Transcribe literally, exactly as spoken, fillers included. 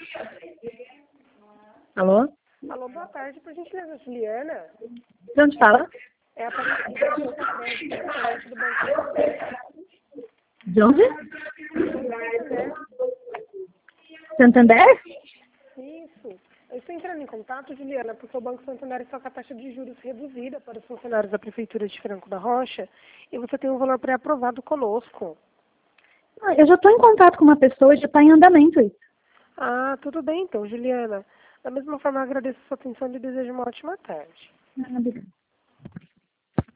Alô? Alô, boa tarde, por gentileza, Juliana. De onde fala? É a Patrícia do Banco do Banco. De onde? Santander. Santander? Isso. Eu estou entrando em contato, Juliana, porque o Banco Santander está com a taxa de juros reduzida para os funcionários da Prefeitura de Franco da Rocha e você tem um valor pré-aprovado conosco. Ah, eu já estou em contato com uma pessoa e já está em andamento isso. Ah, tudo bem então, Juliana. Da mesma forma, agradeço a sua atenção e desejo uma ótima tarde. Ah, obrigada.